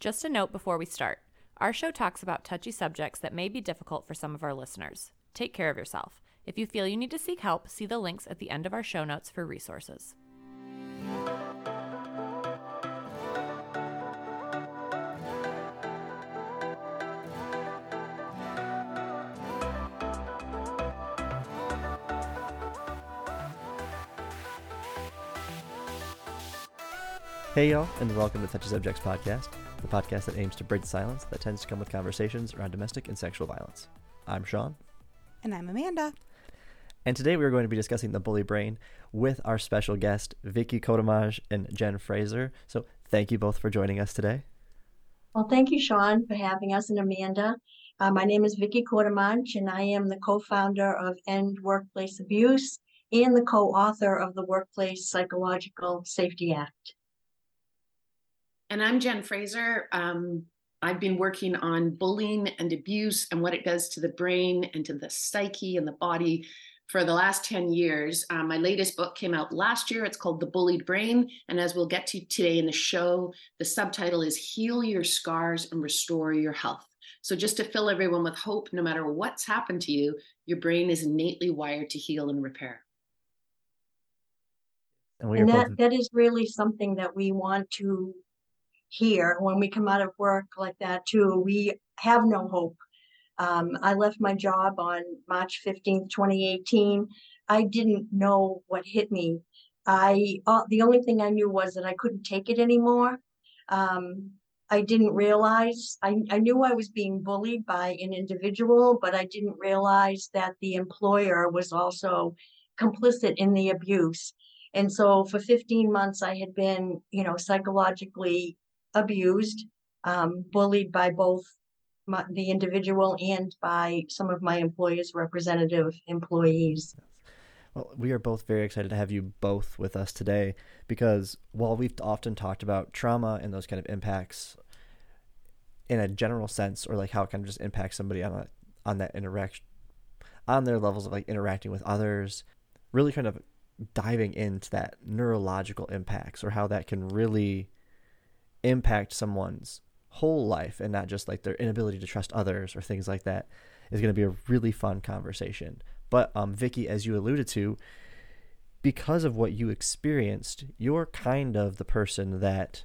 Just a note before we start. Our show talks about touchy subjects that may be difficult for some of our listeners. Take care of yourself. If you feel you need to seek help, see the links at the end of our show notes for resources. Hey y'all, and welcome to Touchy Subjects Podcast, the podcast that aims to break the silence that tends to come with conversations around domestic and sexual violence. I'm Sean. And I'm Amanda. And today we are going to be discussing the bully brain with our special guest, Vicky Kotomaj and Jen Fraser. So thank you both for joining us today. Well, thank you, Sean, for having us, and Amanda. My name is Vicky Kotomaj, and I am the co-founder of End Workplace Abuse and the co-author of the Workplace Psychological Safety Act. And I'm Jen Fraser. I've been working on bullying and abuse and what it does to the brain and to the psyche and the body for the last 10 years. My latest book came out last year. It's called The Bullied Brain. And as we'll get to today in the show, the subtitle is Heal Your Scars and Restore Your Health. So just to fill everyone with hope, no matter what's happened to you, your brain is innately wired to heal and repair. And that is really something that we want to hear when we come out of work like that too. We have no hope. I left my job on March 15th, 2018. I didn't know what hit me. The only thing I knew was that I couldn't take it anymore. I didn't realize, I knew I was being bullied by an individual, but I didn't realize that the employer was also complicit in the abuse. And so for 15 months, I had been, psychologically abused, bullied by both the individual and by some of my employer's representative employees. Well, we are both very excited to have you both with us today because while we've often talked about trauma and those kind of impacts in a general sense, or like how it kind of just impacts somebody on that interaction, on their levels of like interacting with others, really kind of diving into that neurological impacts or how that can really impact someone's whole life and not just like their inability to trust others or things like that is going to be a really fun conversation. But Vicky, as you alluded to, because of what you experienced, you're kind of the person that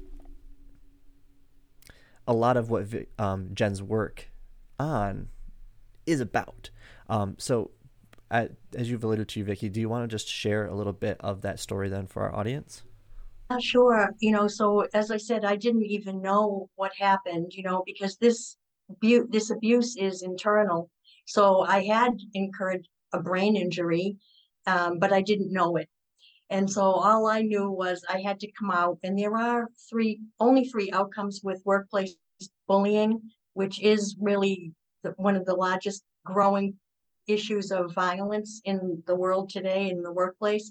a lot of what Jen's work on is about. So as you've alluded to, Vicky, do you want to just share a little bit of that story then for our audience? Sure. So as I said, I didn't even know what happened, because this abuse is internal. So I had incurred a brain injury, but I didn't know it. And so all I knew was I had to come out, and there are only three outcomes with workplace bullying, which is really one of the largest growing issues of violence in the world today in the workplace.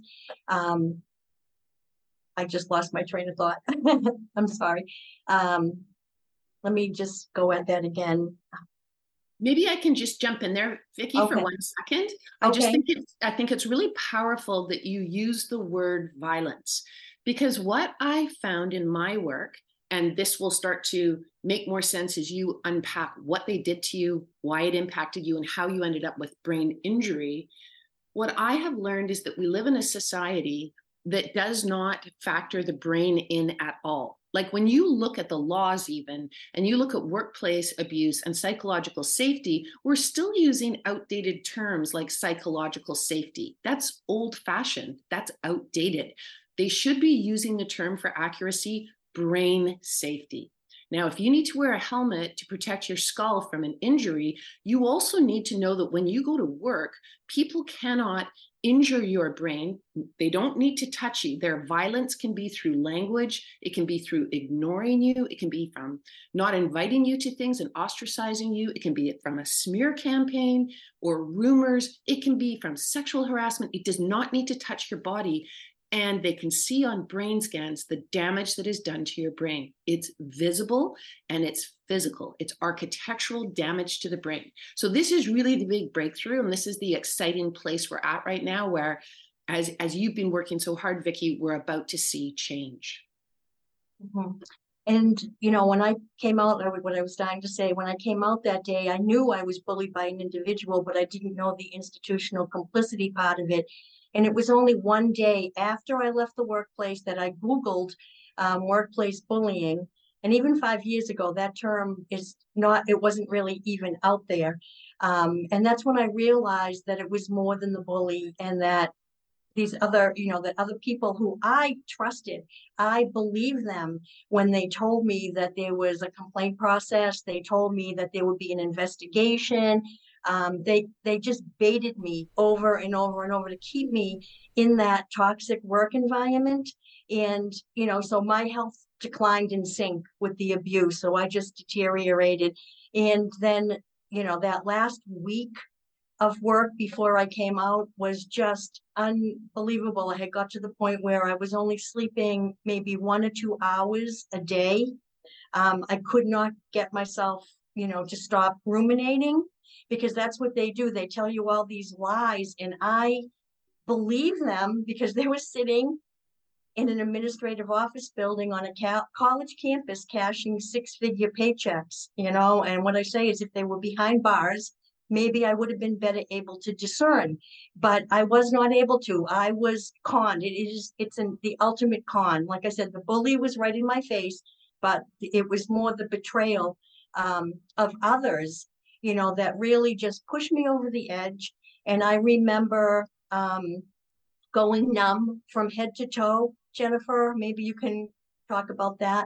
I just lost my train of thought. I'm sorry. Let me just go at that again. Maybe I can just jump in there, Vicky, Okay. for 1 second. Okay. I think it's really powerful that you use the word violence, because what I found in my work, and this will start to make more sense as you unpack what they did to you, why it impacted you, and how you ended up with brain injury. What I have learned is that we live in a society that does not factor the brain in at all. Like when you look at the laws even, and you look at workplace abuse and psychological safety, we're still using outdated terms like psychological safety. That's old-fashioned, that's outdated. They should be using the term for accuracy, brain safety. Now, if you need to wear a helmet to protect your skull from an injury, you also need to know that when you go to work, people cannot injure your brain. They don't need to touch you. Their violence can be through language. It can be through ignoring you. It can be from not inviting you to things and ostracizing you. It can be from a smear campaign or rumors. It can be from sexual harassment. It does not need to touch your body. And they can see on brain scans the damage that is done to your brain. It's visible and it's physical. It's architectural damage to the brain. So this is really the big breakthrough. And this is the exciting place we're at right now, where as you've been working so hard, Vicky, we're about to see change. Mm-hmm. And, when I came out, what I was dying to say, when I came out that day, I knew I was bullied by an individual, but I didn't know the institutional complicity part of it. And it was only one day after I left the workplace that I Googled workplace bullying. And even 5 years ago, that term it wasn't really even out there. And that's when I realized that it was more than the bully, and that these other, that other people who I trusted, I believed them when they told me that there was a complaint process. They told me that there would be an investigation. They just baited me over and over and over to keep me in that toxic work environment. And, so my health declined in sync with the abuse. So I just deteriorated. And then, that last week of work before I came out was just unbelievable. I had got to the point where I was only sleeping maybe 1 or 2 hours a day. I could not get myself, to stop ruminating, because that's what they do. They tell you all these lies, and I believe them because they were sitting in an administrative office building on a college campus cashing 6-figure paychecks, and what I say is, if they were behind bars, maybe I would have been better able to discern, but I was not able to. I was conned. It's the ultimate con. Like I said, the bully was right in my face, but it was more the betrayal of others, that really just pushed me over the edge. And I remember going numb from head to toe. Jennifer, maybe you can talk about that.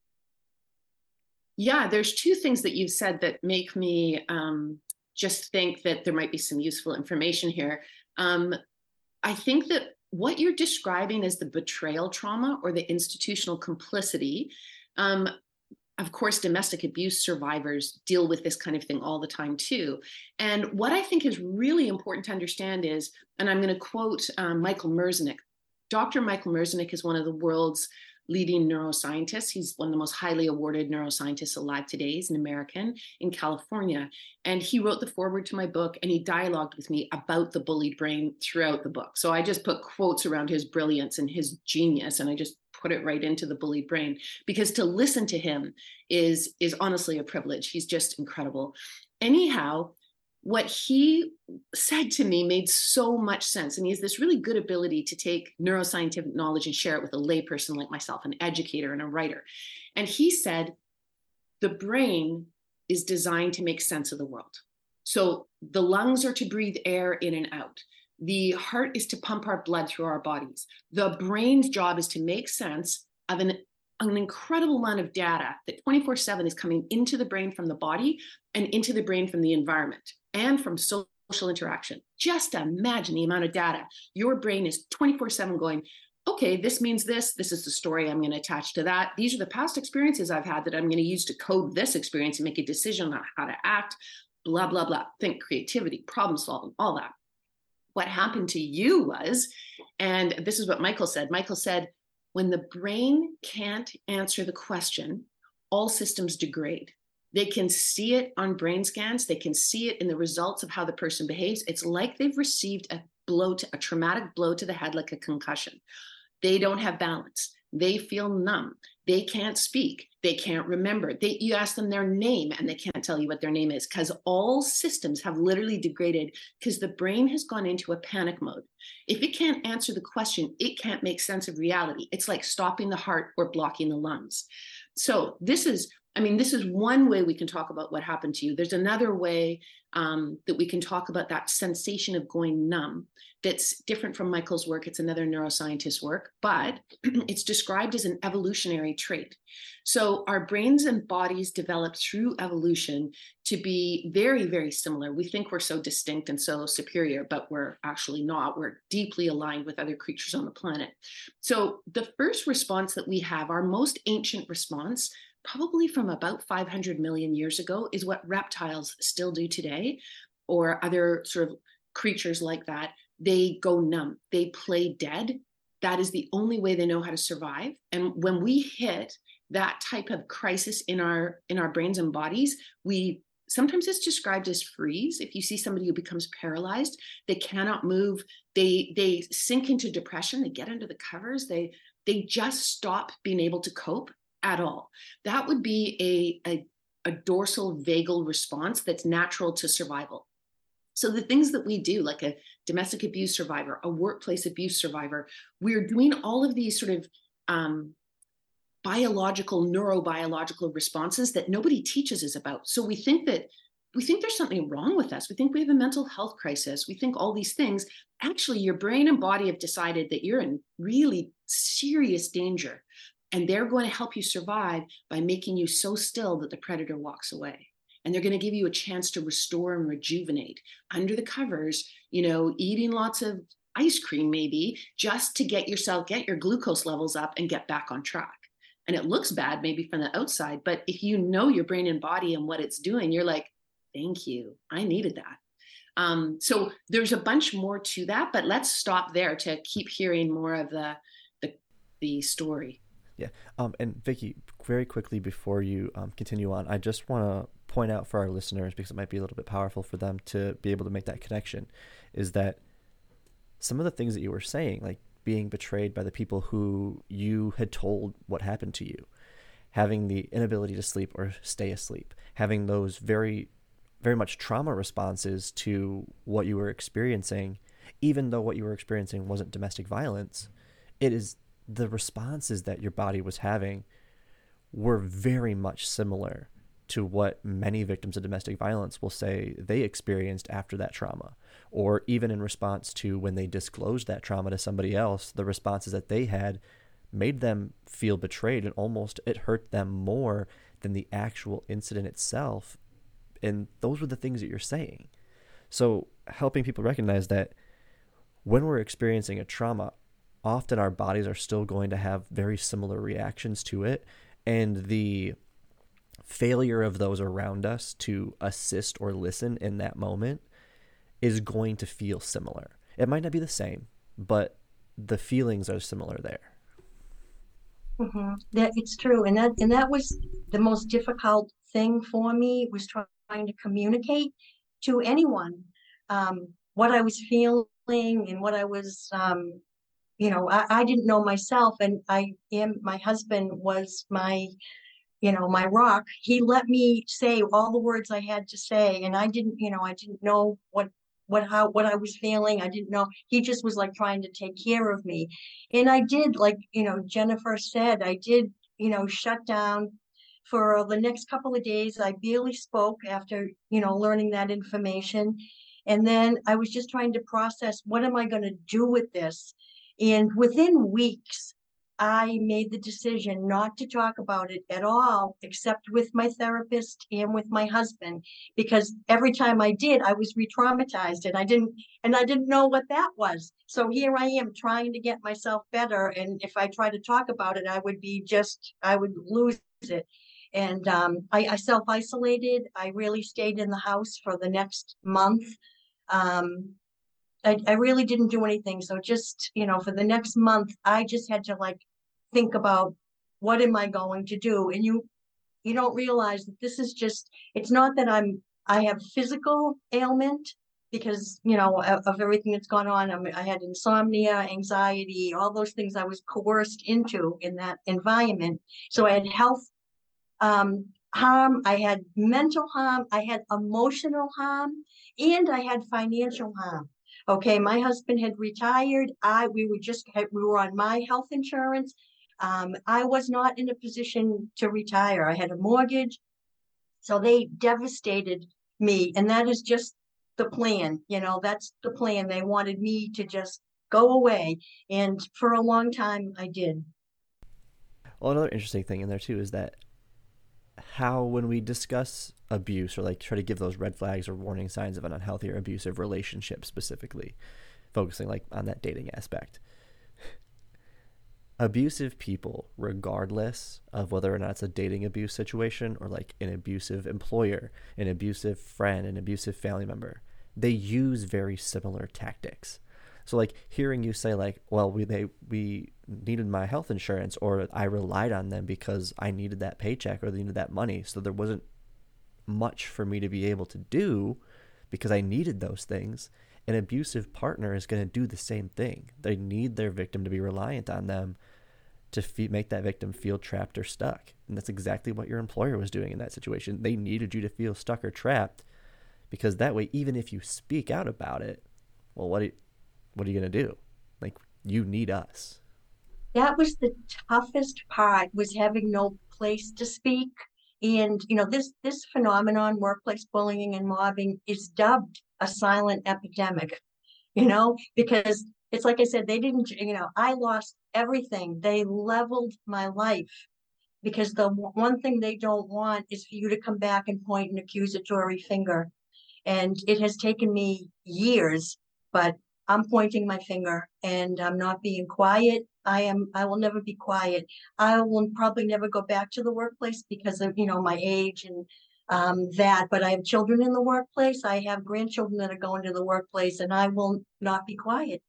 Yeah, there's 2 things that you've said that make me just think that there might be some useful information here. I think that what you're describing as the betrayal trauma or the institutional complicity, of course, domestic abuse survivors deal with this kind of thing all the time too. And what I think is really important to understand is, and I'm going to quote Michael Merzenich. Dr. Michael Merzenich is one of the world's leading neuroscientists. He's one of the most highly awarded neuroscientists alive today. He's an American in California. And he wrote the foreword to my book, and he dialogued with me about the bullied brain throughout the book. So I just put quotes around his brilliance and his genius, and I just put it right into the bullied brain, because to listen to him is honestly a privilege. He's just incredible. Anyhow, what he said to me made so much sense. And he has this really good ability to take neuroscientific knowledge and share it with a layperson like myself, an educator and a writer. And he said, the brain is designed to make sense of the world. So the lungs are to breathe air in and out. The heart is to pump our blood through our bodies. The brain's job is to make sense of an incredible amount of data that 24/7 is coming into the brain from the body and into the brain from the environment and from social interaction. Just imagine the amount of data. Your brain is 24/7 going, okay, this means this. This is the story I'm going to attach to that. These are the past experiences I've had that I'm going to use to code this experience and make a decision on how to act, blah, blah, blah. Think creativity, problem solving, all that. What happened to you was, and this is what Michael said, when the brain can't answer the question, all systems degrade. They can see it on brain scans. They can see it in the results of how the person behaves. It's like they've received a traumatic blow to the head, like a concussion. They don't have balance. They feel numb. They can't speak. They can't remember. You ask them their name and they can't tell you what their name is, because all systems have literally degraded because the brain has gone into a panic mode. If it can't answer the question, it can't make sense of reality. It's like stopping the heart or blocking the lungs. So this is one way we can talk about what happened to you. There's another way that we can talk about that sensation of going numb that's different from Michael's work. It's another neuroscientist's work, but it's described as an evolutionary trait. So our brains and bodies developed through evolution to be very, very similar. We think we're so distinct and so superior, but we're actually not. We're deeply aligned with other creatures on the planet. So the first response that we have, our most ancient response, probably from about 500 million years ago, is what reptiles still do today, or other sort of creatures like that. They go numb. They play dead. That is the only way they know how to survive. And when we hit that type of crisis in our brains and bodies, sometimes it's described as freeze. If you see somebody who becomes paralyzed, they cannot move, they sink into depression, they get under the covers, they just stop being able to cope. at all. That would be a dorsal vagal response that's natural to survival. So the things that we do, like a domestic abuse survivor, a workplace abuse survivor, we're doing all of these sort of biological, neurobiological responses that nobody teaches us about. So we think there's something wrong with us. We think we have a mental health crisis. We think all these things. Actually, your brain and body have decided that you're in really serious danger, and they're going to help you survive by making you so still that the predator walks away. And they're going to give you a chance to restore and rejuvenate under the covers, eating lots of ice cream, maybe just to get your glucose levels up and get back on track. And it looks bad maybe from the outside, but if you know your brain and body and what it's doing, you're like, thank you, I needed that. So there's a bunch more to that, but let's stop there to keep hearing more of the story. Yeah. And Vicki, very quickly before you continue on, I just want to point out for our listeners, because it might be a little bit powerful for them to be able to make that connection, is that some of the things that you were saying, like being betrayed by the people who you had told what happened to you, having the inability to sleep or stay asleep, having those very, very much trauma responses to what you were experiencing, even though what you were experiencing wasn't domestic violence, it is the responses that your body was having were very much similar to what many victims of domestic violence will say they experienced after that trauma, or even in response to when they disclosed that trauma to somebody else, the responses that they had made them feel betrayed, and almost it hurt them more than the actual incident itself. And those were the things that you're saying. So helping people recognize that when we're experiencing a trauma, often our bodies are still going to have very similar reactions to it, and the failure of those around us to assist or listen in that moment is going to feel similar. It might not be the same, but the feelings are similar there. Mm-hmm. That it's true, and that was the most difficult thing for me, was trying to communicate to anyone what I was feeling and what I was. I didn't know myself, and my husband was my rock. He let me say all the words I had to say, and I didn't know what I was feeling. I didn't know. He just was like trying to take care of me. And I did, like, Jennifer said, I did, shut down for the next couple of days. I barely spoke after, learning that information. And then I was just trying to process, what am I going to do with this? And within weeks, I made the decision not to talk about it at all, except with my therapist and with my husband, because every time I did, I was re-traumatized, and I didn't know what that was. So here I am trying to get myself better. And if I try to talk about it, I would lose it. And I self-isolated. I really stayed in the house for the next month. I really didn't do anything. So just, for the next month, I just had to think about, what am I going to do? And you don't realize that this is just, it's not that I have physical ailment, because, of everything that's gone on. I had insomnia, anxiety, all those things I was coerced into in that environment. So I had health harm, I had mental harm, I had emotional harm, and I had financial harm. Okay, my husband had retired. We were on my health insurance. I was not in a position to retire. I had a mortgage. So they devastated me. And that is just the plan. That's the plan. They wanted me to just go away. And for a long time, I did. Well, another interesting thing in there too is that how, when we discuss abuse, or try to give those red flags or warning signs of an unhealthy or abusive relationship, specifically focusing on that dating aspect, abusive people, regardless of whether or not it's a dating abuse situation or an abusive employer, an abusive friend, an abusive family member, they use very similar tactics. So hearing you say well, we needed my health insurance, or I relied on them because I needed that paycheck or they needed that money, so there wasn't much for me to be able to do because I needed those things. An abusive partner is going to do the same thing. They need their victim to be reliant on them, to make that victim feel trapped or stuck. And that's exactly what your employer was doing in that situation. They needed you to feel stuck or trapped, because that way, even if you speak out about it, well, what are you going to do? Like, you need us. That was the toughest part, was having no place to speak. And, this phenomenon, workplace bullying and mobbing, is dubbed a silent epidemic, because it's like I said, they didn't, I lost everything. They leveled my life, because the one thing they don't want is for you to come back and point an accusatory finger. And it has taken me years, but I'm pointing my finger and I'm not being quiet. I will never be quiet. I will probably never go back to the workplace because of, my age and that, but I have children in the workplace. I have grandchildren that are going to the workplace, and I will not be quiet.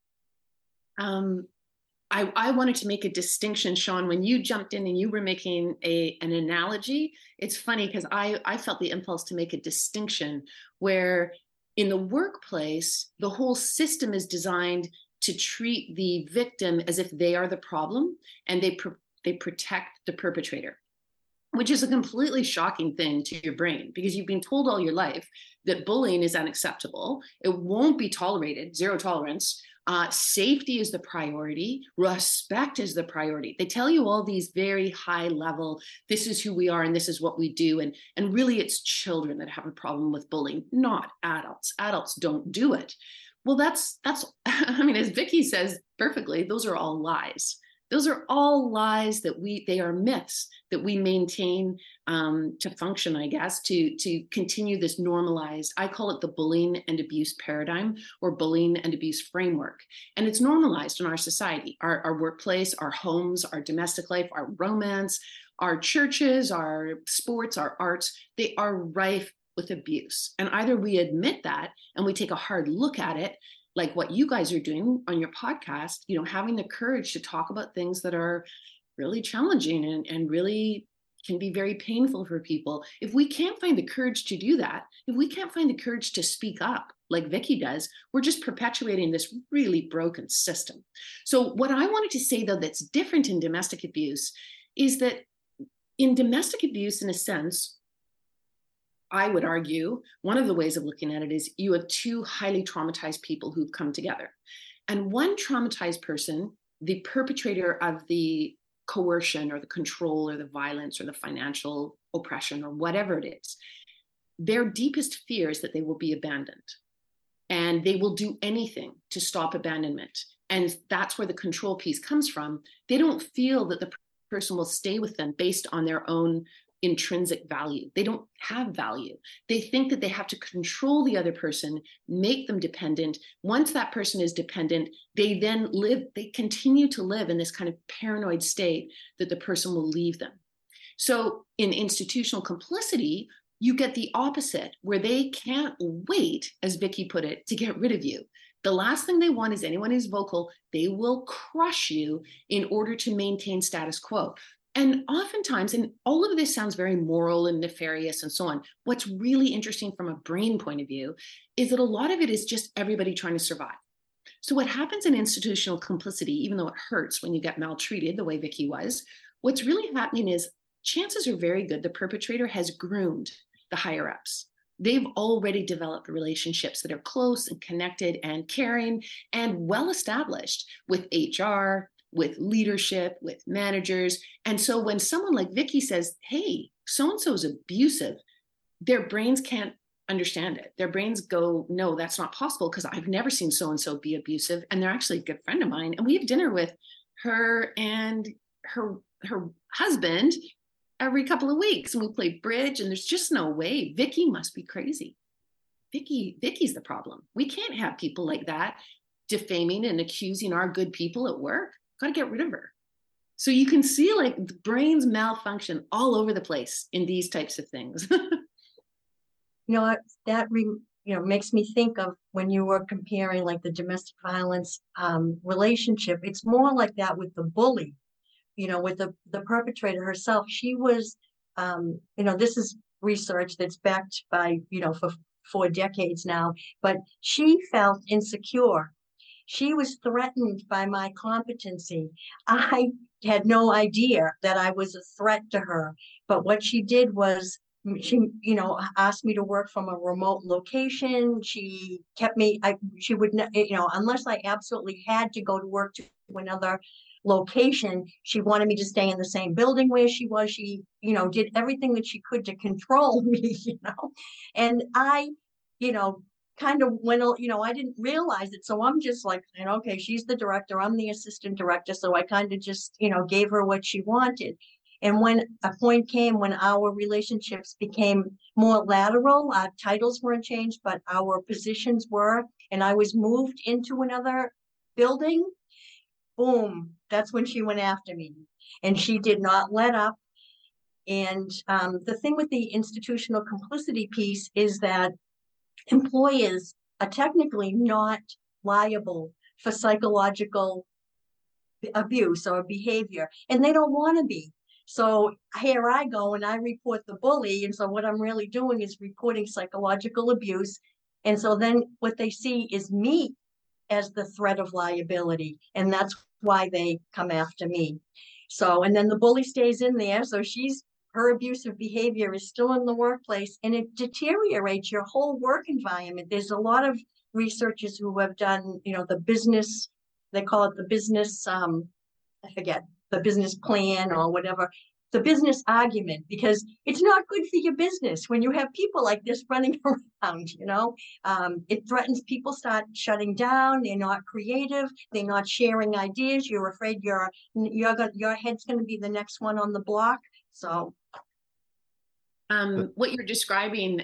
I wanted to make a distinction, Sean, when you jumped in and you were making an analogy. It's funny because I felt the impulse to make a distinction where in the workplace, the whole system is designed to treat the victim as if they are the problem, and they protect the perpetrator, which is a completely shocking thing to your brain, because you've been told all your life that bullying is unacceptable. It won't be tolerated, zero tolerance. Safety is the priority. Respect is the priority. They tell you all these very high level, this is who we are and this is what we do. And really it's children that have a problem with bullying, not adults. Adults don't do it. Well, that's, I mean, as Vicky says perfectly, those are all lies. Those are all lies they are myths that we maintain to function, I guess, to continue this normalized, I call it the bullying and abuse paradigm, or bullying and abuse framework. And it's normalized in our society, our workplace, our homes, our domestic life, our romance, our churches, our sports, our arts, they are rife with abuse. And either we admit that and we take a hard look at it, like what you guys are doing on your podcast, having the courage to talk about things that are really challenging and really can be very painful for people. If we can't find the courage to do that, if we can't find the courage to speak up like Vicky does, we're just perpetuating this really broken system. So what I wanted to say, though, that's different in domestic abuse is that in domestic abuse, in a sense, I would argue one of the ways of looking at it is you have two highly traumatized people who've come together. And one traumatized person, the perpetrator of the coercion or the control or the violence or the financial oppression or whatever it is, their deepest fear is that they will be abandoned. And they will do anything to stop abandonment. And that's where the control piece comes from. They don't feel that the person will stay with them based on their own intrinsic value. They don't have value. They think that they have to control the other person, make them dependent. Once that person is dependent, they continue to live in this kind of paranoid state that the person will leave them. So in institutional complicity, you get the opposite, where they can't wait, as Vicky put it, to get rid of you. The last thing they want is anyone who's vocal. They will crush you in order to maintain status quo. And oftentimes, and all of this sounds very moral and nefarious and so on, what's really interesting from a brain point of view is that a lot of it is just everybody trying to survive. So what happens in institutional complicity, even though it hurts when you get maltreated the way Vicky was, what's really happening is chances are very good the perpetrator has groomed the higher ups. They've already developed relationships that are close and connected and caring and well established with HR, with leadership, with managers. And so when someone like Vicky says, hey, so-and-so is abusive, their brains can't understand it. Their brains go, no, that's not possible, because I've never seen so-and-so be abusive. And they're actually a good friend of mine. And we have dinner with her and her husband every couple of weeks. And we play bridge, and there's just no way. Vicky must be crazy. Vicky's the problem. We can't have people like that defaming and accusing our good people at work. Got to get rid of her. So you can see like the brains malfunction all over the place in these types of things. That makes me think of when you were comparing like the domestic violence relationship. It's more like that with the bully, with the perpetrator herself. She was, this is research that's backed by, for 4 decades now, but she felt insecure. She was threatened by my competency. I had no idea that I was a threat to her. But what she did was she, asked me to work from a remote location. She kept me, she would, unless I absolutely had to go to work to another location, she wanted me to stay in the same building where she was. She, did everything that she could to control me, and I, kind of went, I didn't realize it. So I'm just like, okay, she's the director, I'm the assistant director. So I kind of just, gave her what she wanted. And when a point came when our relationships became more lateral, our titles weren't changed, but our positions were, and I was moved into another building, boom, that's when she went after me. And she did not let up. And the thing with the institutional complicity piece is that employers are technically not liable for psychological abuse or behavior, and they don't want to be. So here I go and I report the bully. And so what I'm really doing is reporting psychological abuse. And so then what they see is me as the threat of liability. And that's why they come after me. So, and then the bully stays in there. So her abusive behavior is still in the workplace, and it deteriorates your whole work environment. There's a lot of researchers who have done, the business, they call it the business, I forget, the business plan or whatever, the business argument, because it's not good for your business when you have people like this running around, it threatens people start shutting down. They're not creative. They're not sharing ideas. You're afraid your head's going to be the next one on the block. So what you're describing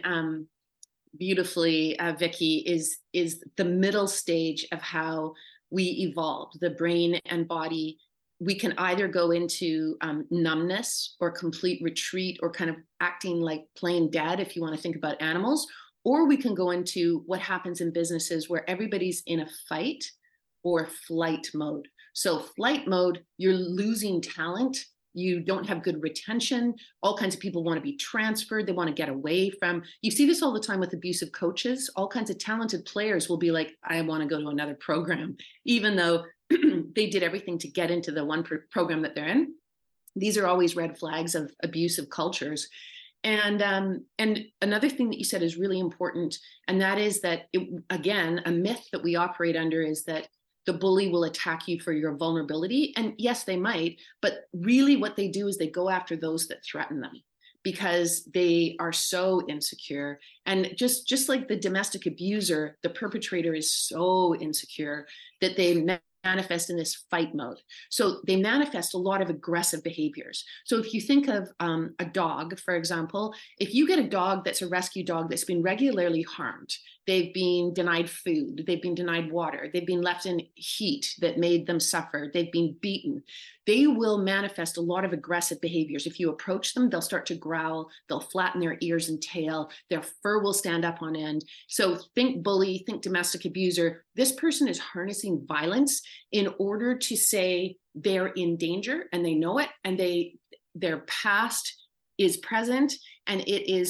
beautifully, Vicki, is the middle stage of how we evolved, the brain and body. We can either go into numbness or complete retreat, or kind of acting like plain dead, if you want to think about animals, or we can go into what happens in businesses where everybody's in a fight or flight mode. So flight mode, you're losing talent. You don't have good retention. All kinds of people want to be transferred. They want to get away from. You see this all the time with abusive coaches. All kinds of talented players will be like, I want to go to another program, even though they did everything to get into the one program that they're in. These are always red flags of abusive cultures. And another thing that you said is really important. And that is that, again, a myth that we operate under is that the bully will attack you for your vulnerability. And yes, they might, but really what they do is they go after those that threaten them, because they are so insecure. And just like the domestic abuser, the perpetrator is so insecure that they manifest in this fight mode. So they manifest a lot of aggressive behaviors. So if you think of a dog, for example, if you get a dog that's a rescue dog that's been regularly harmed, they've been denied food, they've been denied water, they've been left in heat that made them suffer, they've been beaten, they will manifest a lot of aggressive behaviors. If you approach them, they'll start to growl, they'll flatten their ears and tail, their fur will stand up on end. So think bully, think domestic abuser. This person is harnessing violence in order to say they're in danger, and they know it, and their past is present, and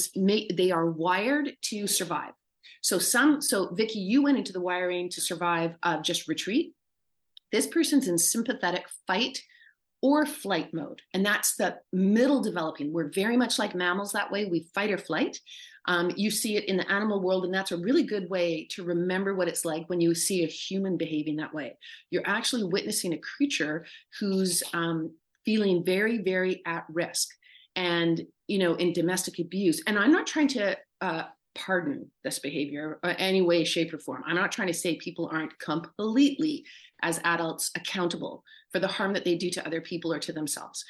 they are wired to survive. So Vicki, you went into the wiring to survive just retreat. This person's in sympathetic fight or flight mode. And that's the middle developing. We're very much like mammals that way. We fight or flight. You see it in the animal world, and that's a really good way to remember what it's like when you see a human behaving that way. You're actually witnessing a creature who's feeling very, very at risk, and, in domestic abuse. And I'm not trying to pardon this behavior in any way, shape, or form. I'm not trying to say people aren't completely, as adults, accountable for the harm that they do to other people or to themselves.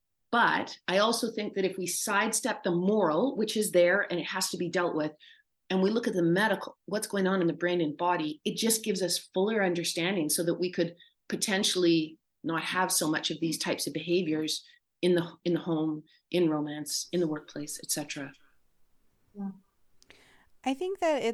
But I also think that if we sidestep the moral, which is there and it has to be dealt with, and we look at the medical, what's going on in the brain and body, it just gives us fuller understanding so that we could potentially not have so much of these types of behaviors in the home, in romance, in the workplace, etc. Yeah. I think that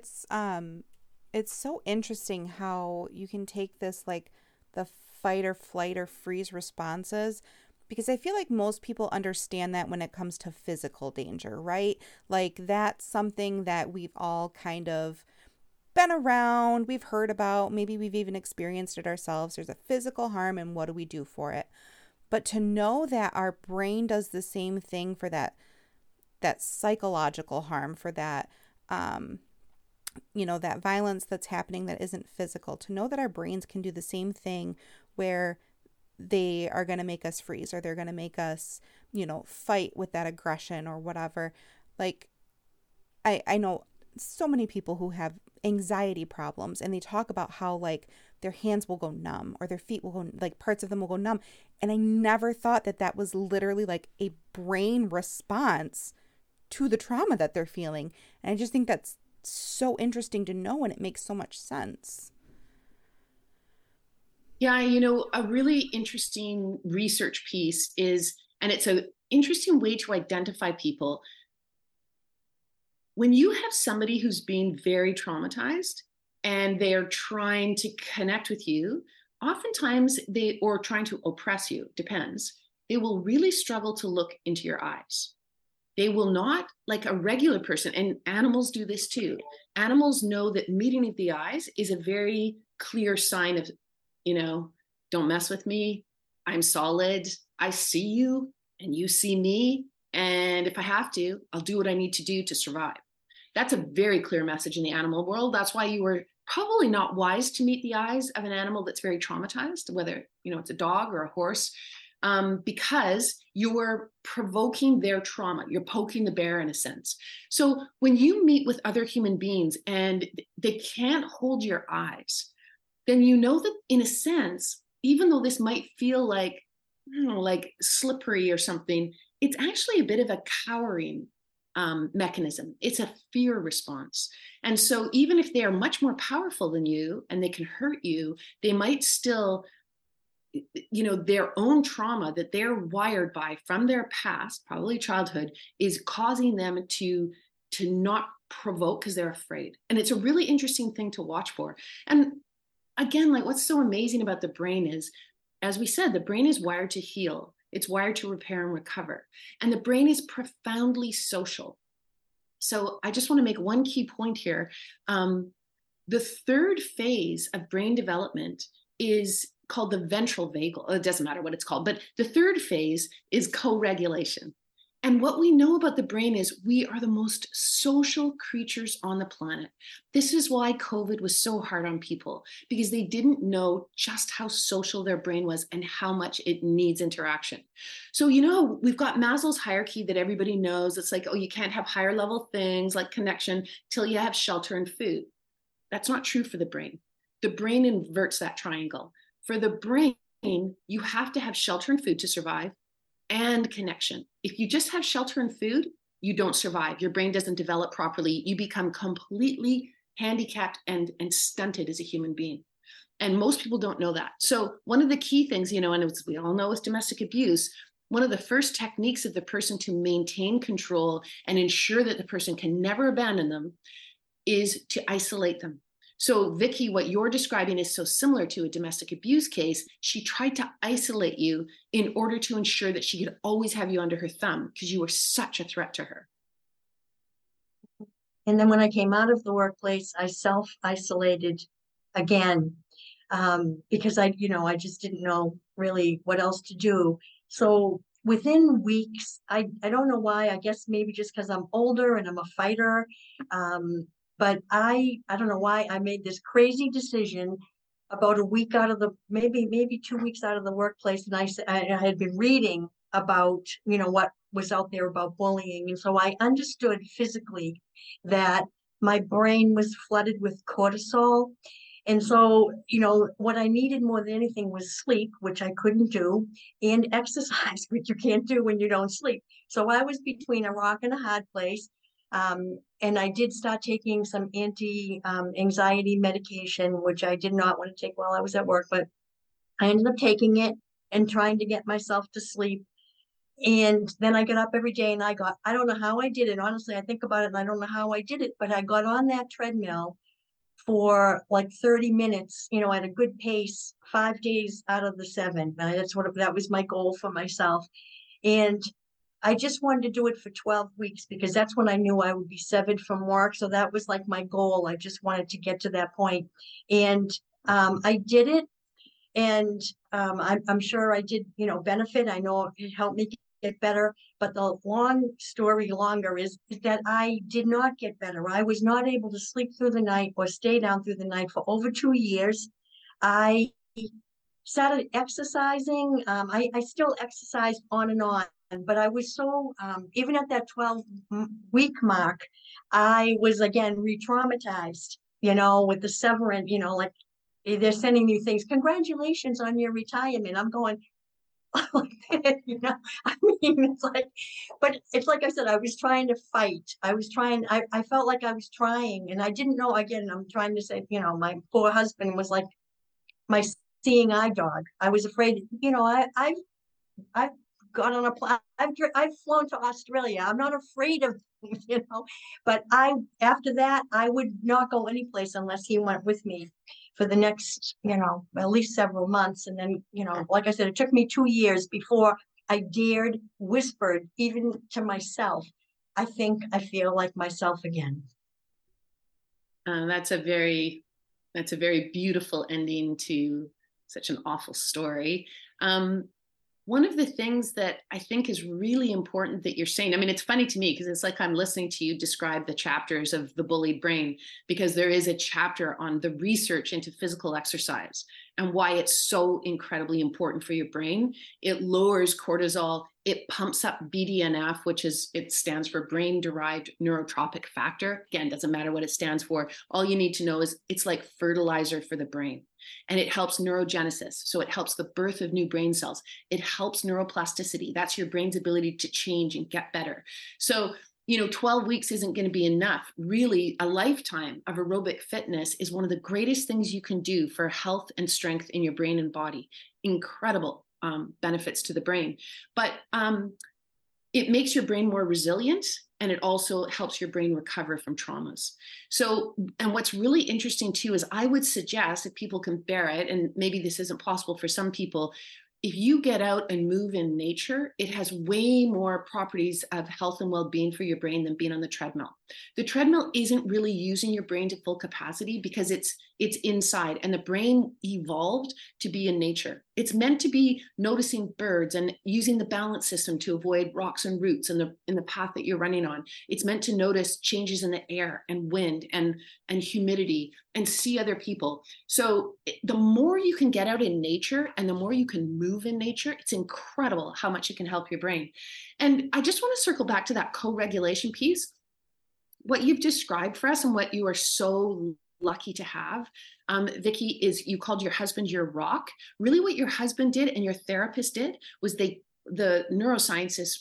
it's so interesting how you can take this, like the fight or flight or freeze responses, because I feel like most people understand that when it comes to physical danger, right? Like that's something that we've all kind of been around, we've heard about, maybe we've even experienced it ourselves. There's a physical harm, and what do we do for it? But to know that our brain does the same thing for that psychological harm, for that that violence that's happening that isn't physical, to know that our brains can do the same thing, where they are going to make us freeze, or they're going to make us, fight with that aggression or whatever. Like, I know so many people who have anxiety problems, and they talk about how, like, their hands will go numb, or their feet will go, like, parts of them will go numb. And I never thought that was literally like a brain response to the trauma that they're feeling. And I just think that's so interesting to know, and it makes so much sense. Yeah, a really interesting research piece is, and it's an interesting way to identify people. When you have somebody who's being very traumatized and they're trying to connect with you, oftentimes or trying to oppress you, depends, they will really struggle to look into your eyes. They will not, like a regular person, and animals do this too. Animals know that meeting of the eyes is a very clear sign of, don't mess with me. I'm solid. I see you and you see me. And if I have to, I'll do what I need to do to survive. That's a very clear message in the animal world. That's why you were probably not wise to meet the eyes of an animal that's very traumatized, whether, it's a dog or a horse, because you're provoking their trauma. You're poking the bear in a sense. So when you meet with other human beings and they can't hold your eyes, then you know that in a sense, even though this might feel like, like slippery or something, it's actually a bit of a cowering mechanism. It's a fear response. And so even if they are much more powerful than you and they can hurt you, they might still, their own trauma that they're wired by from their past, probably childhood, is causing them to not provoke because they're afraid. And it's a really interesting thing to watch for. And again, like, what's so amazing about the brain is, as we said, the brain is wired to heal. It's wired to repair and recover. And the brain is profoundly social. So I just want to make one key point here. The third phase of brain development is called the ventral vagal. It doesn't matter what it's called, but the third phase is co-regulation. And what we know about the brain is we are the most social creatures on the planet. This is why COVID was so hard on people, because they didn't know just how social their brain was and how much it needs interaction. So, we've got Maslow's hierarchy that everybody knows. It's like, you can't have higher level things like connection till you have shelter and food. That's not true for the brain. The brain inverts that triangle. For the brain, you have to have shelter and food to survive, and connection. If you just have shelter and food, you don't survive. Your brain doesn't develop properly. You become completely handicapped and stunted as a human being. And most people don't know that. So one of the key things, and we all know with domestic abuse, one of the first techniques of the person to maintain control and ensure that the person can never abandon them is to isolate them. So Vicky, what you're describing is so similar to a domestic abuse case. She tried to isolate you in order to ensure that she could always have you under her thumb because you were such a threat to her. And then when I came out of the workplace, I self-isolated again because I just didn't know really what else to do. So within weeks, I don't know why, I guess maybe just because I'm older and I'm a fighter, but I don't know why I made this crazy decision about a week out of maybe 2 weeks out of the workplace. And I had been reading about, what was out there about bullying. And so I understood physically that my brain was flooded with cortisol. And so, what I needed more than anything was sleep, which I couldn't do, and exercise, which you can't do when you don't sleep. So I was between a rock and a hard place. And I did start taking some anti-anxiety medication, which I did not want to take while I was at work, but I ended up taking it and trying to get myself to sleep. And then I got up every day and I don't know how I did it. Honestly, I think about it and I don't know how I did it, but I got on that treadmill for like 30 minutes, at a good pace, 5 days out of the 7. That was my goal for myself. And I just wanted to do it for 12 weeks because that's when I knew I would be severed from work. So that was like my goal. I just wanted to get to that point. And I did it. And I'm sure I did, benefit. I know it helped me get better. But the long story longer is that I did not get better. I was not able to sleep through the night or stay down through the night for over 2 years. I started exercising. I still exercised on and on, but I was so, even at that 12-week mark, I was again re-traumatized, with the severance, like they're sending you things. Congratulations on your retirement. I'm going, I mean, but it's like I said, I was trying to fight. I felt like I was trying, and I didn't know, again, I'm trying to say, my poor husband was like my seeing eye dog. I was afraid, I've got on a plane. I've flown to Australia. I'm not afraid of, but after that, I would not go anyplace unless he went with me for the next, at least several months. And then, like I said, it took me 2 years before I whispered even to myself, I think I feel like myself again. That's a very beautiful ending to such an awful story. One of the things that I think is really important that you're saying, I mean, it's funny to me because it's like I'm listening to you describe the chapters of The Bullied Brain, because there is a chapter on the research into physical exercise and why it's so incredibly important for your brain. It lowers cortisol. It pumps up BDNF, it stands for brain-derived neurotrophic factor. Again, doesn't matter what it stands for. All you need to know is it's like fertilizer for the brain. And it helps neurogenesis. So it helps the birth of new brain cells. It helps neuroplasticity. That's your brain's ability to change and get better. So, 12 weeks isn't going to be enough. Really, a lifetime of aerobic fitness is one of the greatest things you can do for health and strength in your brain and body. Incredible benefits to the brain. But it makes your brain more resilient, and it also helps your brain recover from traumas. So, and what's really interesting too is I would suggest, if people can bear it, and maybe this isn't possible for some people, if you get out and move in nature, it has way more properties of health and well-being for your brain than being on the treadmill. The treadmill isn't really using your brain to full capacity because it's inside, and the brain evolved to be in nature. It's meant to be noticing birds and using the balance system to avoid rocks and roots in the path that you're running on. It's meant to notice changes in the air and wind and humidity and see other people. So the more you can get out in nature and the more you can move in nature, it's incredible how much it can help your brain. And I just want to circle back to that co-regulation piece. What you've described for us and what you are so lucky to have, Vicki, is you called your husband your rock. Really what your husband did and your therapist did was the neuroscientists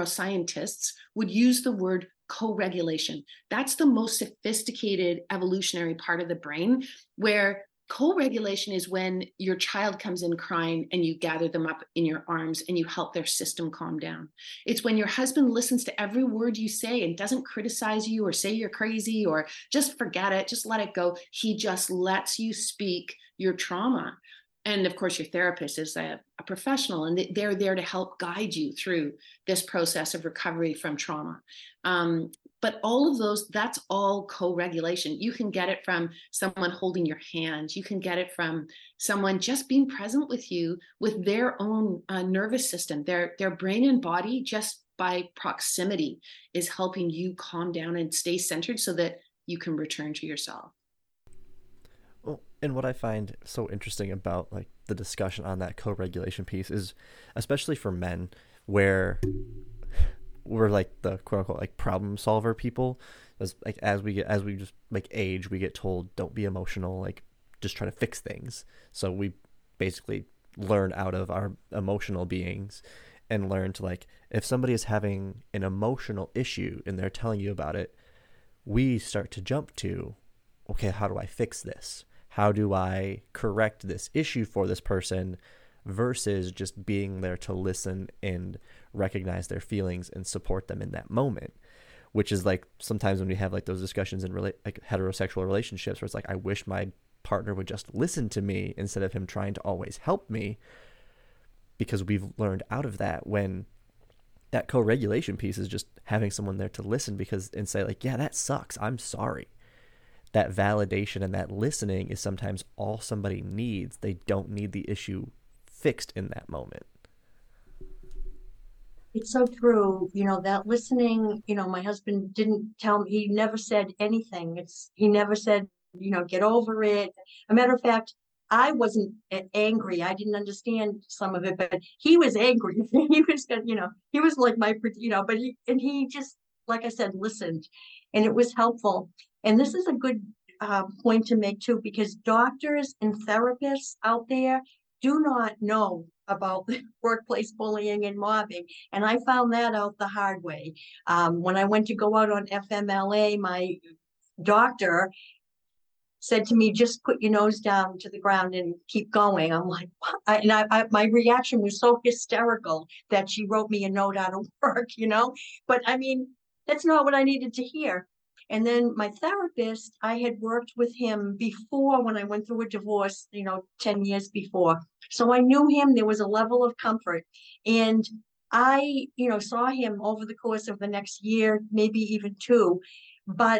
would use the word co-regulation. That's the most sophisticated evolutionary part of the brain, where co-regulation is when your child comes in crying and you gather them up in your arms and you help their system calm down. It's when your husband listens to every word you say and doesn't criticize you or say you're crazy or just forget it, just let it go. He just lets you speak your trauma. And of course, your therapist is a professional, and they're there to help guide you through this process of recovery from trauma. But all of those, that's all co-regulation. You can get it from someone holding your hand. You can get it from someone just being present with you with their own nervous system, their brain and body, just by proximity, is helping you calm down and stay centered so that you can return to yourself. Well, and what I find so interesting about like the discussion on that co-regulation piece is, especially for men, where we're like the quote unquote like problem solver people, as we just like age, we get told don't be emotional, like just try to fix things. So we basically learn out of our emotional beings and learn to, like, if somebody is having an emotional issue and they're telling you about it, we start to jump to, okay, how do I fix this? How do I correct this issue for this person, versus just being there to listen and recognize their feelings and support them in that moment, which is like sometimes when we have like those discussions in like heterosexual relationships where it's like, I wish my partner would just listen to me instead of him trying to always help me, because we've learned out of that when that co-regulation piece is just having someone there to listen and say like, yeah, that sucks, I'm sorry. That validation and that listening is sometimes all somebody needs. They don't need the issue fixed in that moment. It's so true. That listening, my husband didn't tell me, he never said anything. He never said, get over it. A matter of fact, I wasn't angry. I didn't understand some of it, but he was angry. He was, he was like but he just, like I said, listened, and it was helpful. And this is a good point to make too, because doctors and therapists out there do not know about workplace bullying and mobbing. And I found that out the hard way. When I went to go out on FMLA, my doctor said to me, just put your nose down to the ground and keep going. I'm like, what? My reaction was so hysterical that she wrote me a note out of work, but I mean, that's not what I needed to hear. And then my therapist, I had worked with him before when I went through a divorce, 10 years before. So I knew him. There was a level of comfort. And I, saw him over the course of the next year, maybe even 2. But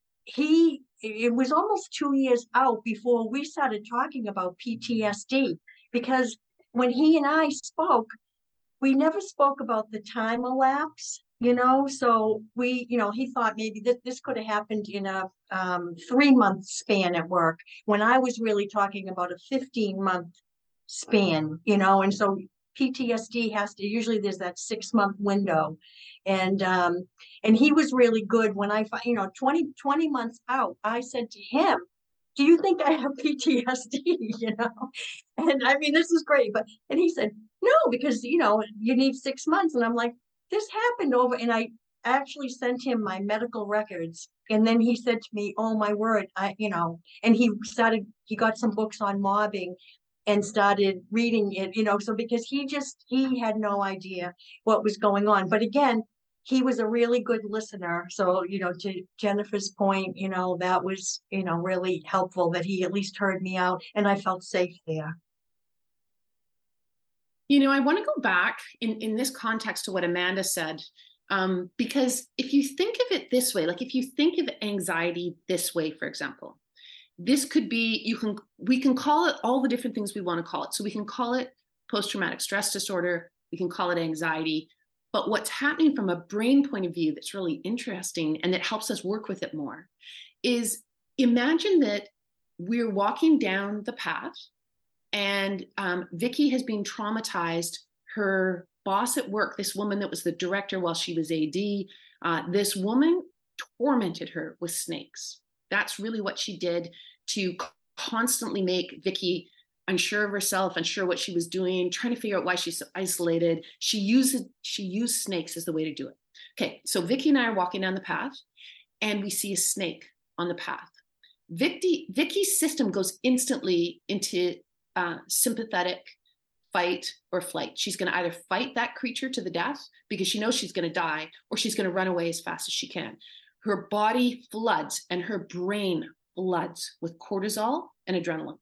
it was almost 2 years out before we started talking about PTSD, because when he and I spoke, we never spoke about the time elapse. So he thought maybe this could have happened in a 3-month span at work, when I was really talking about a 15-month span, and so PTSD usually there's that 6-month window. And he was really good when 20 months out, I said to him, do you think I have PTSD? And I mean, this is great. And he said, no, because, you need 6 months. And I'm like, this happened and I actually sent him my medical records. And then he said to me, oh my word, and he got some books on mobbing and started reading it, so because he had no idea what was going on. But again, he was a really good listener. So, to Jennifer's point, that was, really helpful that he at least heard me out, and I felt safe there. I want to go back in this context to what Amanda said, because if you think of it this way, like if you think of anxiety this way, for example, this could be, we can call it all the different things we want to call it. So we can call it post-traumatic stress disorder, we can call it anxiety, but what's happening from a brain point of view that's really interesting and that helps us work with it more is, imagine that we're walking down the path and Vicki has been traumatized. Her boss at work, this woman that was the director while she was AD, this woman tormented her with snakes. That's really what she did, to constantly make Vicki unsure of herself, unsure what she was doing, trying to figure out why she's so isolated. She used snakes as the way to do it. Okay, so Vicki and I are walking down the path and we see a snake on the path. Vicki's system goes instantly into sympathetic fight or flight. She's going to either fight that creature to the death because she knows she's going to die, or she's going to run away as fast as she can. Her body floods and her brain floods with cortisol and adrenaline.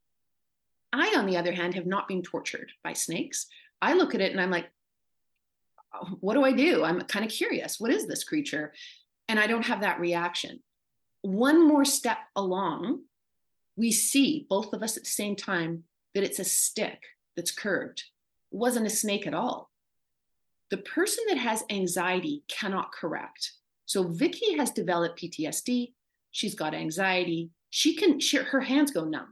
I, on the other hand, have not been tortured by snakes. I look at it and I'm like, what do I do? I'm kind of curious. What is this creature? And I don't have that reaction. One more step along, we see, both of us at the same time, that it's a stick that's curved. It wasn't a snake at all. The person that has anxiety cannot correct. So Vicki has developed PTSD. She's got anxiety. Her hands go numb.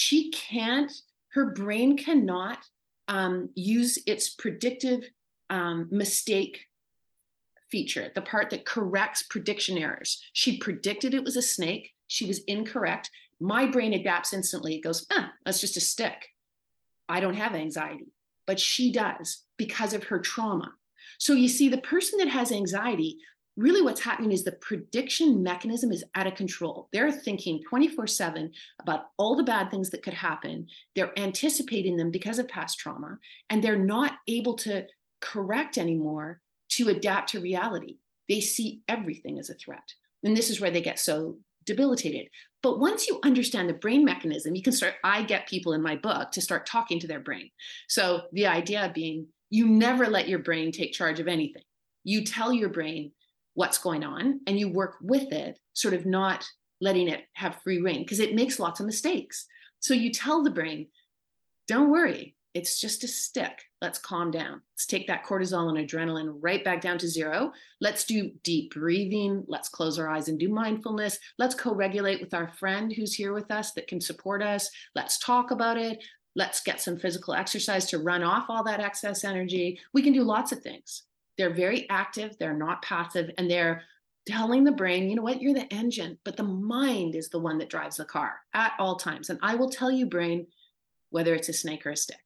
Her brain cannot use its predictive mistake feature, the part that corrects prediction errors. She predicted it was a snake. She was incorrect. My brain adapts instantly. It goes, that's just a stick. I don't have anxiety, but she does because of her trauma. So you see, the person that has anxiety, really what's happening is the prediction mechanism is out of control. They're thinking 24/7 about all the bad things that could happen. They're anticipating them because of past trauma, and they're not able to correct anymore to adapt to reality. They see everything as a threat. And this is where they get so debilitated. But once you understand the brain mechanism, I get people in my book to start talking to their brain. So the idea being, You never let your brain take charge of anything. You tell your brain what's going on and you work with it, sort of not letting it have free rein, because it makes lots of mistakes. So you tell the brain, don't worry, it's just a stick. Let's calm down. Let's take that cortisol and adrenaline right back down to zero. Let's do deep breathing. Let's close our eyes and do mindfulness. Let's co-regulate with our friend who's here with us that can support us. Let's talk about it. Let's get some physical exercise to run off all that excess energy. We can do lots of things. They're very active. They're not passive. And they're telling the brain, you know what, you're the engine, but the mind is the one that drives the car at all times. And I will tell you, brain, whether it's a snake or a stick.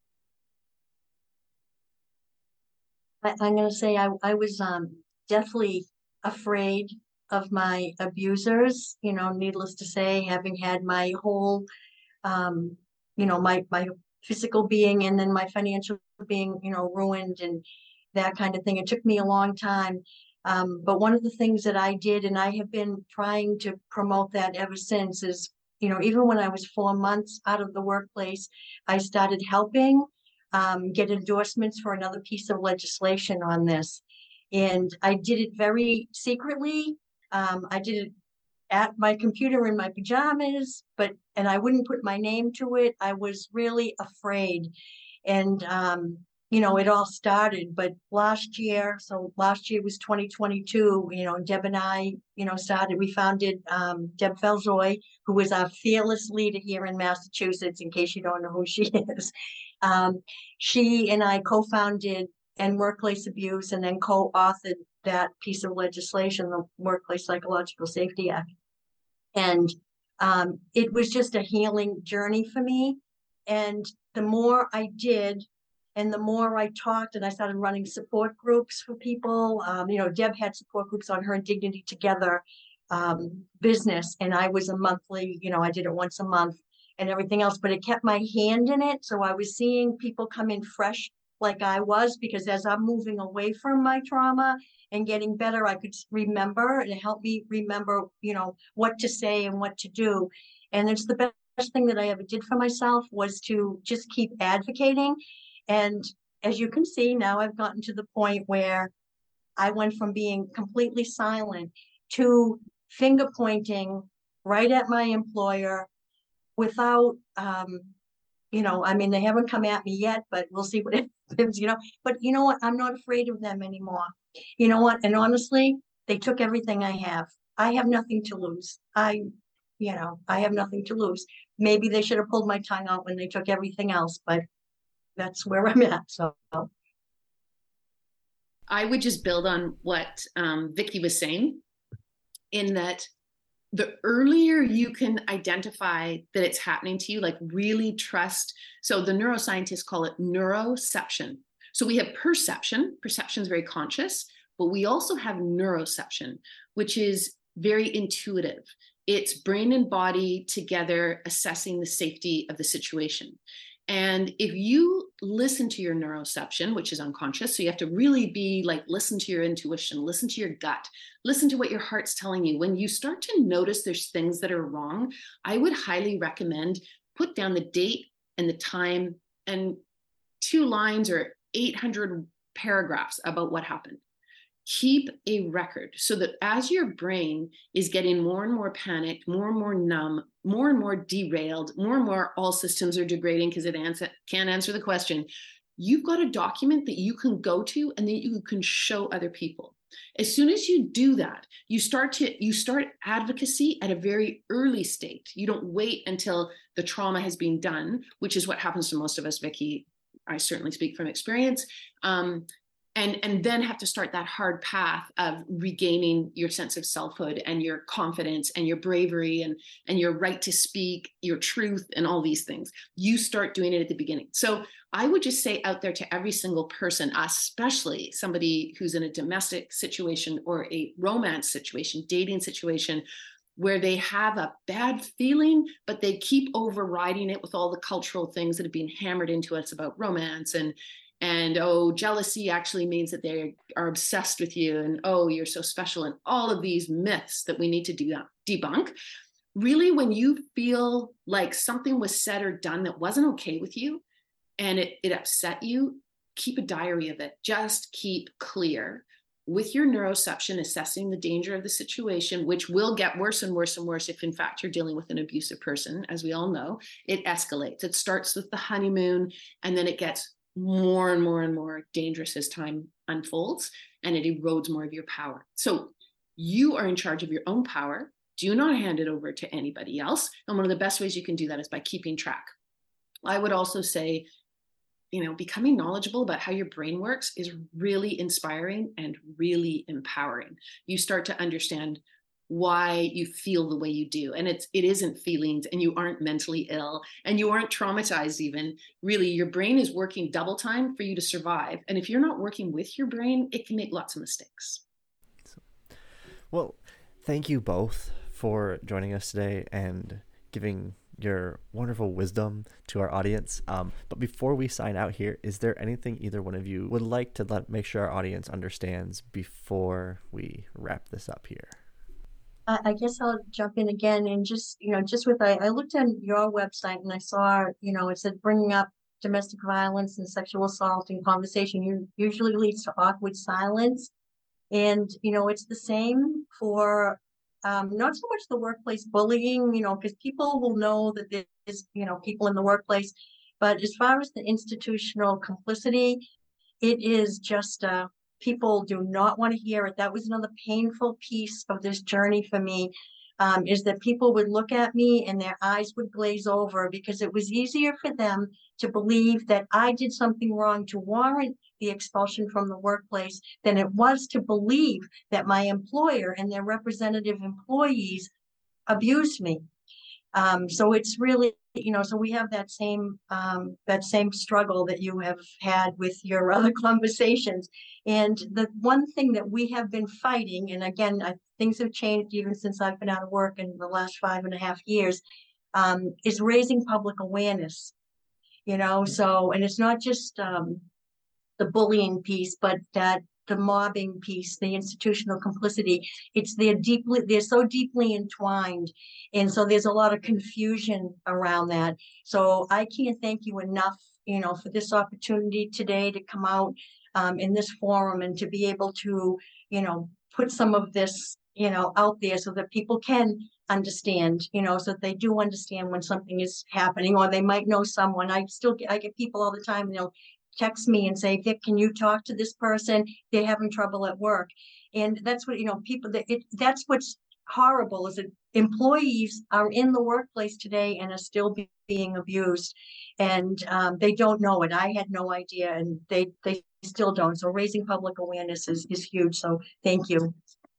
I'm going to say I was definitely afraid of my abusers, needless to say, having had my whole, my physical being and then my financial being, ruined and that kind of thing. It took me a long time. But one of the things that I did, and I have been trying to promote that ever since, is, even when I was 4 months out of the workplace, I started helping get endorsements for another piece of legislation on this. And I did it very secretly. I did it at my computer in my pajamas, and I wouldn't put my name to it. I was really afraid. And, it all started, but last year was 2022, Deb and I, we founded Deb Feljoy, who is our fearless leader here in Massachusetts, in case you don't know who she is. She and I co-founded End Workplace Abuse and then co-authored that piece of legislation, the Workplace Psychological Safety Act. And it was just a healing journey for me. And the more I did, and the more I talked, and I started running support groups for people. Deb had support groups on her Dignity Together business, and I was a monthly, I did it once a month and everything else, but it kept my hand in it. So I was seeing people come in fresh like I was, because as I'm moving away from my trauma and getting better, I could remember, and it helped me remember, what to say and what to do. And it's the best thing that I ever did for myself was to just keep advocating. And as you can see, now I've gotten to the point where I went from being completely silent to finger pointing right at my employer without, they haven't come at me yet, but we'll see what happens, But you know what? I'm not afraid of them anymore. You know what? And honestly, they took everything I have. I have nothing to lose. I have nothing to lose. Maybe they should have pulled my tongue out when they took everything else, but that's where I'm at. So I would just build on what Vicki was saying, in that the earlier you can identify that it's happening to you, like really trust. So the neuroscientists call it neuroception. So we have perception. Perception is very conscious, but we also have neuroception, which is very intuitive. It's brain and body together assessing the safety of the situation. And if you listen to your neuroception, which is unconscious, so you have to really be like, listen to your intuition, listen to your gut, listen to what your heart's telling you. When you start to notice there's things that are wrong, I would highly recommend put down the date and the time and 2 lines or 800 paragraphs about what happened. Keep a record so that as your brain is getting more and more panicked, more and more numb, more and more derailed, more and more all systems are degrading because it can't answer the question, you've got a document that you can go to and that you can show other people. As soon as you do that, you start advocacy at a very early state. You don't wait until the trauma has been done, which is what happens to most of us, Vicki. I certainly speak from experience. And then have to start that hard path of regaining your sense of selfhood and your confidence and your bravery and your right to speak, your truth, and all these things. You start doing it at the beginning. So I would just say out there to every single person, especially somebody who's in a domestic situation or a romance situation, dating situation, where they have a bad feeling, but they keep overriding it with all the cultural things that have been hammered into us about romance and jealousy actually means that they are obsessed with you, and you're so special, and all of these myths that we need to debunk. Really, when you feel like something was said or done that wasn't okay with you and it upset you, keep a diary of it. Just keep clear with your neuroception, assessing the danger of the situation, which will get worse and worse and worse if in fact you're dealing with an abusive person. As we all know, it escalates. It starts with the honeymoon, and then it gets more and more and more dangerous as time unfolds, and it erodes more of your power. So you are in charge of your own power. Do not hand it over to anybody else. And one of the best ways you can do that is by keeping track. I would also say, becoming knowledgeable about how your brain works is really inspiring and really empowering. You start to understand why you feel the way you do. And it isn't feelings, and you aren't mentally ill, and you aren't traumatized even. Really, your brain is working double time for you to survive. And if you're not working with your brain, it can make lots of mistakes. Well, thank you both for joining us today and giving your wonderful wisdom to our audience. But before we sign out here, is there anything either one of you would like to make sure our audience understands before we wrap this up here? I guess I'll jump in again and just with, I looked on your website and I saw, it said bringing up domestic violence and sexual assault in conversation usually leads to awkward silence. And, it's the same for not so much the workplace bullying, because people will know that there's, people in the workplace. But as far as the institutional complicity, it is just people do not want to hear it. That was another painful piece of this journey for me, is that people would look at me and their eyes would glaze over, because it was easier for them to believe that I did something wrong to warrant the expulsion from the workplace than it was to believe that my employer and their representative employees abused me. So it's really, so we have that same struggle that you have had with your other conversations. And the one thing that we have been fighting, and again, things have changed even since I've been out of work in the last 5.5 years, is raising public awareness. So, and it's not just the bullying piece, but that the mobbing piece, the institutional complicity, they're so deeply entwined. And so there's a lot of confusion around that. So I can't thank you enough, for this opportunity today to come out in this forum and to be able to, put some of this, out there so that people can understand, so that they do understand when something is happening, or they might know someone. I get people all the time, text me and say, Vic, can you talk to this person? They're having trouble at work. And that's what, that's what's horrible, is that employees are in the workplace today and are still being abused. And they don't know it. I had no idea, and they still don't. So raising public awareness is huge. So thank you.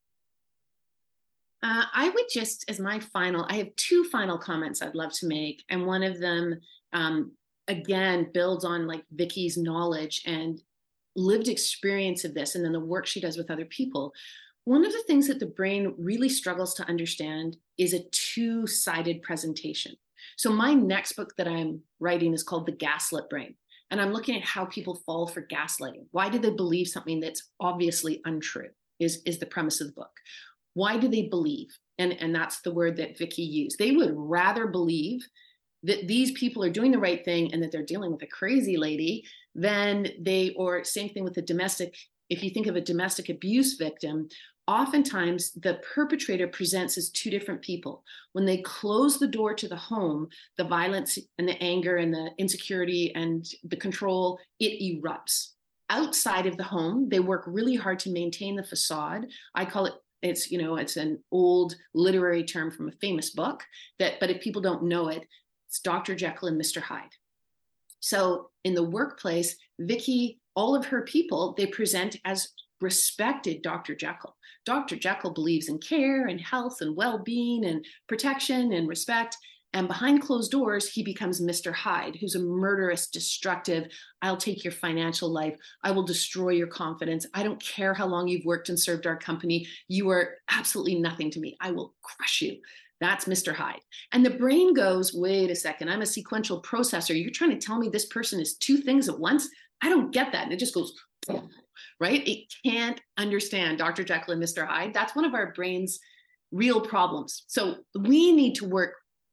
I would just, I have 2 final comments I'd love to make. And one of them, again, builds on like Vicki's knowledge and lived experience of this, and then the work she does with other people. One of the things that the brain really struggles to understand is a 2-sided presentation. So my next book that I'm writing is called The Gaslit Brain. And I'm looking at how people fall for gaslighting. Why do they believe something that's obviously untrue is the premise of the book. Why do they believe? And that's the word that Vicki used. They would rather believe that these people are doing the right thing and that they're dealing with a crazy lady or same thing with the domestic. If you think of a domestic abuse victim, oftentimes the perpetrator presents as 2 different people. When they close the door to the home, the violence and the anger and the insecurity and the control, it erupts. Outside of the home, they work really hard to maintain the facade. I call it, it's an old literary term from a famous book, but if people don't know it, it's Dr. Jekyll and Mr. Hyde. So in the workplace, Vicki, all of her people, they present as respected Dr. Jekyll. Dr. Jekyll believes in care and health and well-being and protection and respect. And behind closed doors, he becomes Mr. Hyde, who's a murderous, destructive, I'll take your financial life. I will destroy your confidence. I don't care how long you've worked and served our company. You are absolutely nothing to me. I will crush you. That's Mr. Hyde. And the brain goes, wait a second, I'm a sequential processor. You're trying to tell me this person is 2 things at once? I don't get that. And it just goes, right? It can't understand Dr. Jekyll and Mr. Hyde. That's one of our brain's real problems. So we need to work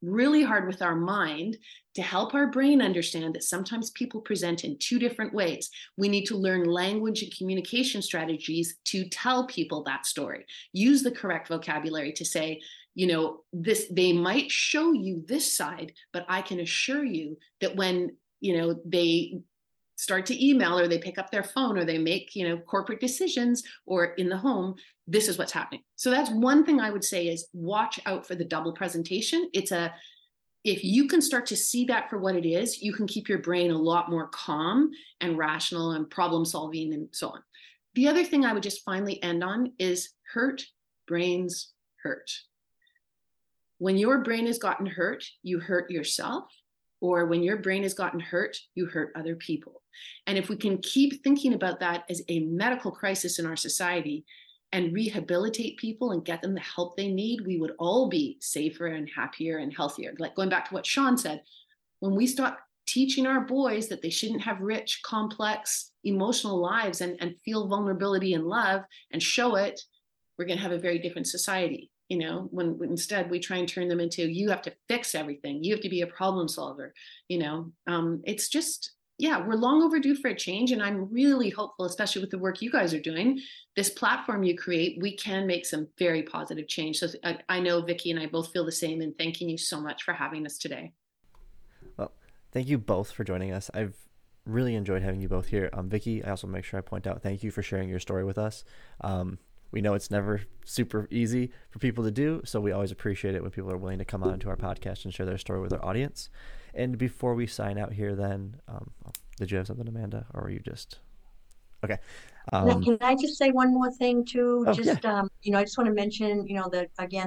really hard with our mind to help our brain understand that sometimes people present in two different ways. We need to learn language and communication strategies to tell people that story. Use the correct vocabulary to say, this, they might show you this side, but I can assure you that when, they start to email or they pick up their phone or they make, corporate decisions or in the home, this is what's happening. So that's one thing I would say is watch out for the double presentation. If you can start to see that for what it is, you can keep your brain a lot more calm and rational and problem solving and so on. The other thing I would just finally end on is hurt brains hurt. When your brain has gotten hurt, you hurt yourself. Or when your brain has gotten hurt, you hurt other people. And if we can keep thinking about that as a medical crisis in our society and rehabilitate people and get them the help they need, we would all be safer and happier and healthier. Like going back to what Sean said, when we stop teaching our boys that they shouldn't have rich, complex, emotional lives and feel vulnerability and love and show it, we're going to have a very different society. When instead we try and turn them into, you have to fix everything. You have to be a problem solver. It's just, we're long overdue for a change. And I'm really hopeful, especially with the work you guys are doing, this platform you create, we can make some very positive change. So I know Vicki and I both feel the same, and thanking you so much for having us today. Well, thank you both for joining us. I've really enjoyed having you both here. Vicki, I also make sure I point out, thank you for sharing your story with us. We know it's never super easy for people to do, so we always appreciate it when people are willing to come on to our podcast and share their story with our audience. And before we sign out here then, did you have something, Amanda, or were you just... Okay. Can I just say one more thing too? I just want to mention, that again,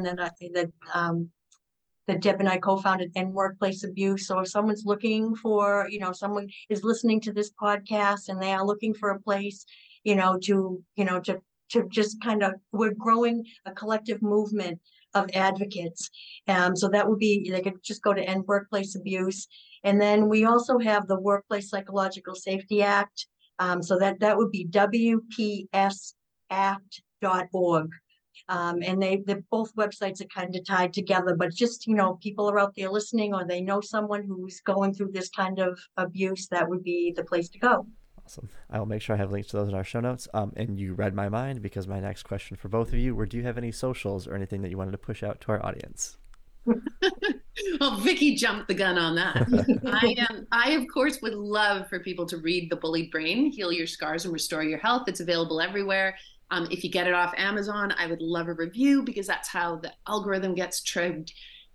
that Deb and I co-founded End Workplace Abuse. So if someone's looking for, someone is listening to this podcast and they are looking for a place, to just kind of, we're growing a collective movement of advocates. So that would be, they could just go to End Workplace Abuse. And then we also have the Workplace Psychological Safety Act. So that would be WPSAct.org. And they're both websites are kind of tied together, but just, people are out there listening or they know someone who's going through this kind of abuse, that would be the place to go. Awesome. I will make sure I have links to those in our show notes. And you read my mind, because my next question for both of you were, do you have any socials or anything that you wanted to push out to our audience? Well, Vicki jumped the gun on that. I, of course, would love for people to read The Bullied Brain, Heal Your Scars and Restore Your Health. It's available everywhere. If you get it off Amazon, I would love a review, because that's how the algorithm gets tripped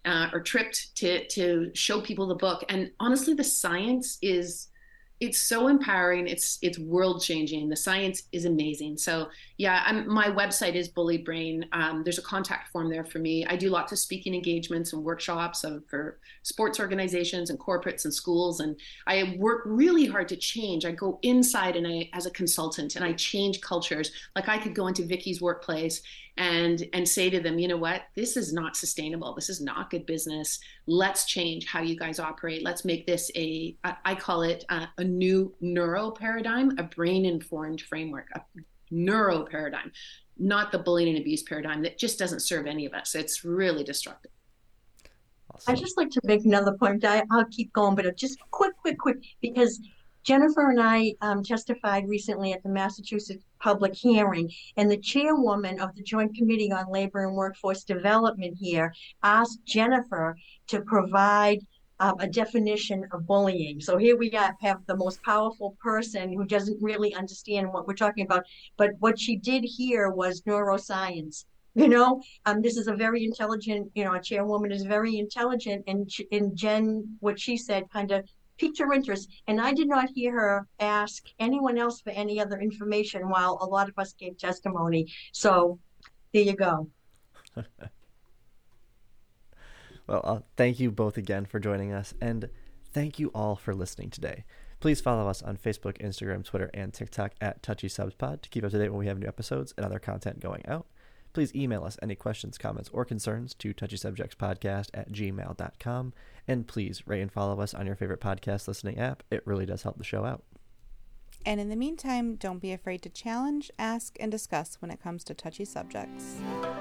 to show people the book. And honestly, the science it's so empowering. It's world changing. The science is amazing. So my website is Bullied Brain. There's a contact form there for me. I do lots of speaking engagements and workshops for sports organizations and corporates and schools. And I work really hard to change. I go inside as a consultant, and I change cultures. Like I could go into Vicki's workplace and say to them, you know what, this is not sustainable. This is not good business. Let's change how you guys operate. Let's make this I call it a new neuro paradigm, a brain-informed framework, a neuro paradigm, not the bullying and abuse paradigm that just doesn't serve any of us. It's really destructive. Awesome. I'd just like to make another point. I'll keep going, but just quick, because Jennifer and I testified recently at the Massachusetts public hearing, and the chairwoman of the Joint Committee on Labor and Workforce Development here asked Jennifer to provide a definition of bullying. So here we have the most powerful person who doesn't really understand what we're talking about, but what she did here was neuroscience. This is a very intelligent, a chairwoman is very intelligent, and Jen, what she said kind of piqued her interest. And I did not hear her ask anyone else for any other information while a lot of us gave testimony. So there you go. Well, thank you both again for joining us, and thank you all for listening today. Please follow us on Facebook, Instagram, Twitter, and TikTok at TouchySubsPod to keep up to date when we have new episodes and other content going out. Please email us any questions, comments, or concerns to touchysubjectspodcast@gmail.com. And please rate and follow us on your favorite podcast listening app. It really does help the show out. And in the meantime, don't be afraid to challenge, ask, and discuss when it comes to touchy subjects.